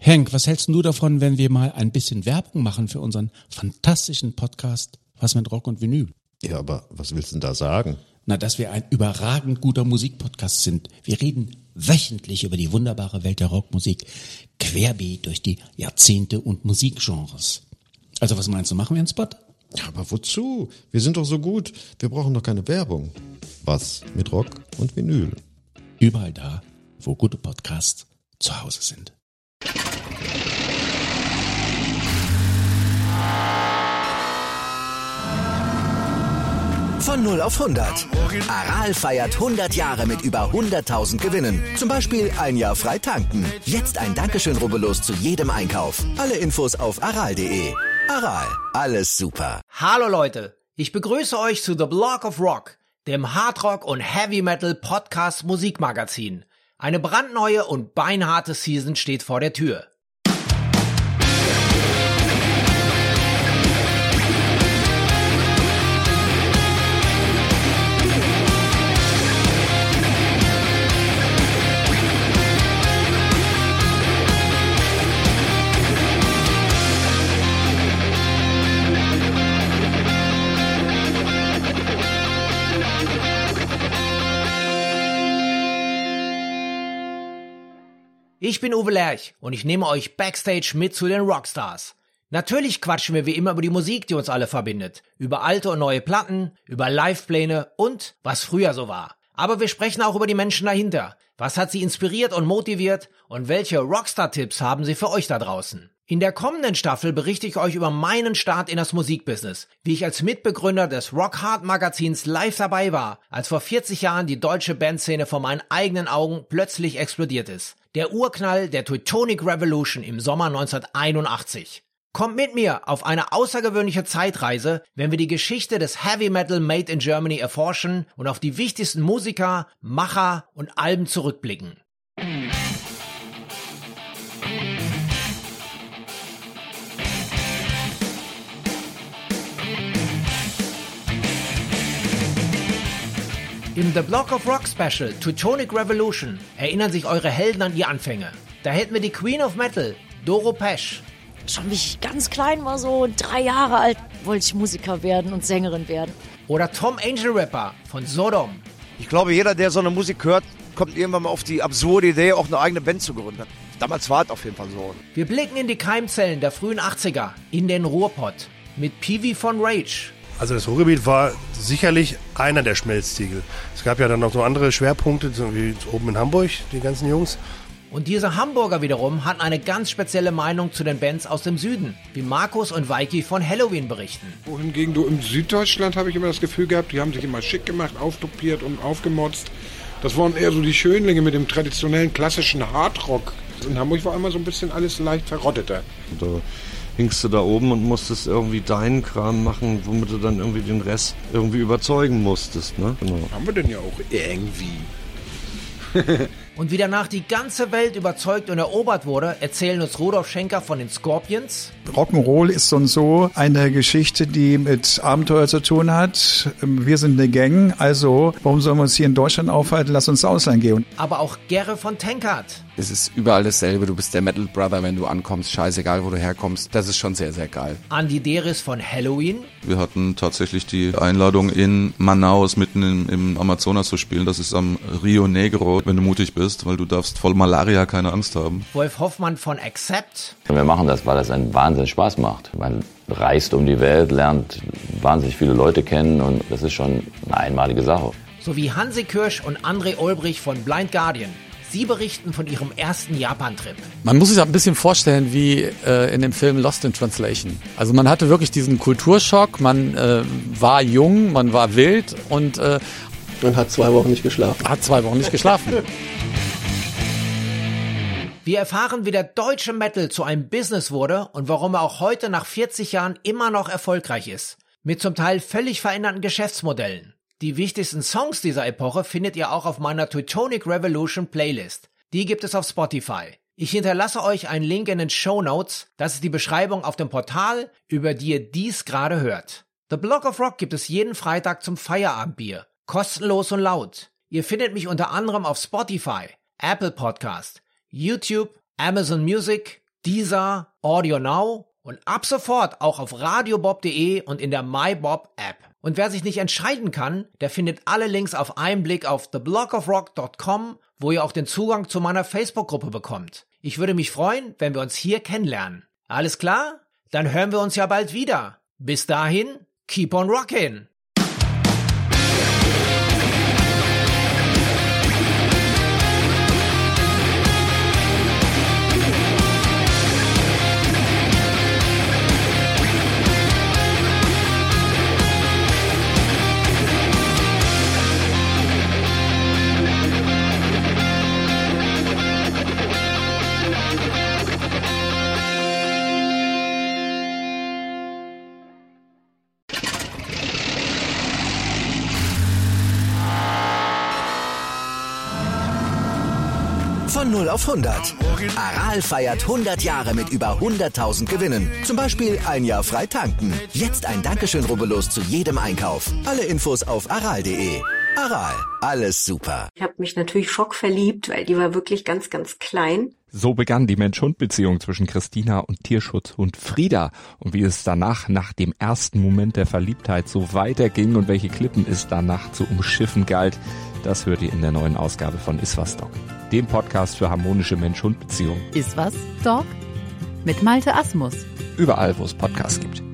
Henk, was hältst du davon, wenn wir mal ein bisschen Werbung machen für unseren fantastischen Podcast Was mit Rock und Vinyl? Ja, aber was willst du denn da sagen? Na, dass wir ein überragend guter Musikpodcast sind. Wir reden wöchentlich über die wunderbare Welt der Rockmusik, querbeet durch die Jahrzehnte und Musikgenres. Also was meinst du, machen wir einen Spot? Ja, aber wozu? Wir sind doch so gut. Wir brauchen doch keine Werbung. Was mit Rock und Vinyl? Überall da, wo gute Podcasts zu Hause sind. Von 0 auf 100. Aral feiert 100 Jahre mit über 100.000 Gewinnen. Zum Beispiel ein Jahr frei tanken. Jetzt ein Dankeschön, rubbellos zu jedem Einkauf. Alle Infos auf aral.de. Aral, alles super. Hallo Leute, ich begrüße euch zu The Block of Rock, dem Hardrock- und Heavy-Metal-Podcast-Musikmagazin. Eine brandneue und beinharte Season steht vor der Tür. Ich bin Uwe Lerch und ich nehme euch backstage mit zu den Rockstars. Natürlich quatschen wir wie immer über die Musik, die uns alle verbindet. Über alte und neue Platten, über Livepläne und was früher so war. Aber wir sprechen auch über die Menschen dahinter. Was hat sie inspiriert und motiviert und welche Rockstar-Tipps haben sie für euch da draußen? In der kommenden Staffel berichte ich euch über meinen Start in das Musikbusiness, wie ich als Mitbegründer des Rock Hard Magazins live dabei war, als vor 40 Jahren die deutsche Bandszene vor meinen eigenen Augen plötzlich explodiert ist. Der Urknall der Teutonic Revolution im Sommer 1981. Kommt mit mir auf eine außergewöhnliche Zeitreise, wenn wir die Geschichte des Heavy Metal Made in Germany erforschen und auf die wichtigsten Musiker, Macher und Alben zurückblicken. Im The Block of Rock Special Teutonic Revolution erinnern sich eure Helden an die Anfänge. Da hätten wir die Queen of Metal, Doro Pesch. Schon wie ich ganz klein war, so 3 Jahre alt, wollte ich Musiker werden und Sängerin werden. Oder Tom Angel Rapper von Sodom. Ich glaube, jeder, der so eine Musik hört, kommt irgendwann mal auf die absurde Idee, auch eine eigene Band zu gründen. Damals war es auf jeden Fall so. Wir blicken in die Keimzellen der frühen 80er, in den Ruhrpott, mit Peewee von Rage. Also das Ruhrgebiet war sicherlich einer der Schmelztiegel. Es gab ja dann noch so andere Schwerpunkte, so wie oben in Hamburg, die ganzen Jungs. Und diese Hamburger wiederum hatten eine ganz spezielle Meinung zu den Bands aus dem Süden, wie Markus und Weiki von Halloween berichten. Wohingegen du im Süddeutschland, habe ich immer das Gefühl gehabt, die haben sich immer schick gemacht, auftopiert und aufgemotzt. Das waren eher so die Schönlinge mit dem traditionellen klassischen Hardrock. In Hamburg war immer so ein bisschen alles leicht verrotteter. Da hingst du da oben und musstest irgendwie deinen Kram machen, womit du dann irgendwie den Rest irgendwie überzeugen musstest, ne? Genau. Haben wir denn ja auch irgendwie. Und wie danach die ganze Welt überzeugt und erobert wurde, erzählen uns Rudolf Schenker von den Scorpions. Rock'n'Roll ist so eine Geschichte, die mit Abenteuer zu tun hat. Wir sind eine Gang, also warum sollen wir uns hier in Deutschland aufhalten? Lass uns ins Ausland gehen. Aber auch Gerre von Tankard. Es ist überall dasselbe, du bist der Metal Brother, wenn du ankommst, scheißegal wo du herkommst. Das ist schon sehr, sehr geil. Andy Deris von Halloween. Wir hatten tatsächlich die Einladung in Manaus mitten im Amazonas zu spielen. Das ist am Rio Negro, wenn du mutig bist, weil du darfst voll Malaria keine Angst haben. Wolf Hoffmann von Accept. Wir machen das, weil das einen Wahnsinn Spaß macht. Man reist um die Welt, lernt wahnsinnig viele Leute kennen und das ist schon eine einmalige Sache. Sowie Hansi Kirsch und André Olbrich von Blind Guardian. Sie berichten von ihrem ersten Japan-Trip. Man muss sich ein bisschen vorstellen wie in dem Film Lost in Translation. Also man hatte wirklich diesen Kulturschock, man war jung, man war wild und hat 2 Wochen nicht geschlafen. Wir erfahren, wie der deutsche Metal zu einem Business wurde und warum er auch heute nach 40 Jahren immer noch erfolgreich ist. Mit zum Teil völlig veränderten Geschäftsmodellen. Die wichtigsten Songs dieser Epoche findet ihr auch auf meiner Teutonic Revolution Playlist. Die gibt es auf Spotify. Ich hinterlasse euch einen Link in den Shownotes. Das ist die Beschreibung auf dem Portal, über die ihr dies gerade hört. The Block of Rock gibt es jeden Freitag zum Feierabendbier. Kostenlos und laut. Ihr findet mich unter anderem auf Spotify, Apple Podcast, YouTube, Amazon Music, Deezer, Audio Now und ab sofort auch auf radiobob.de und in der MyBob-App. Und wer sich nicht entscheiden kann, der findet alle Links auf einen Blick auf theblogofrock.com, wo ihr auch den Zugang zu meiner Facebook-Gruppe bekommt. Ich würde mich freuen, wenn wir uns hier kennenlernen. Alles klar? Dann hören wir uns ja bald wieder. Bis dahin, keep on rockin'! Von 0 auf 100. Aral feiert 100 Jahre mit über 100.000 Gewinnen. Zum Beispiel ein Jahr frei tanken. Jetzt ein Dankeschön, rubbellos zu jedem Einkauf. Alle Infos auf aral.de. Aral, alles super. Ich habe mich natürlich schockverliebt, weil die war wirklich ganz, ganz klein. So begann die Mensch-Hund-Beziehung zwischen Christina und Tierschutzhund Frieda. Und wie es danach, nach dem ersten Moment der Verliebtheit, so weiterging und welche Klippen es danach zu umschiffen galt, das hört ihr in der neuen Ausgabe von Iswas Dog, dem Podcast für harmonische Mensch-Hund-Beziehungen. Iswas Dog? Mit Malte Asmus. Überall, wo es Podcasts gibt.